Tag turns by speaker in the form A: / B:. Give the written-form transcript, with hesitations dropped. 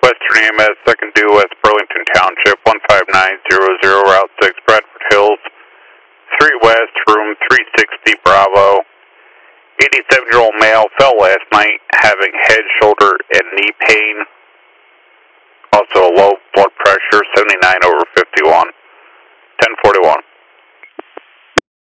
A: Western EMS, second due West Burlington Township, 15900, Route 6, Bradford Hills, Street West, room 360, Bravo. 87-year-old male fell last night having head, shoulder, and knee pain. Also low blood pressure, 79/80.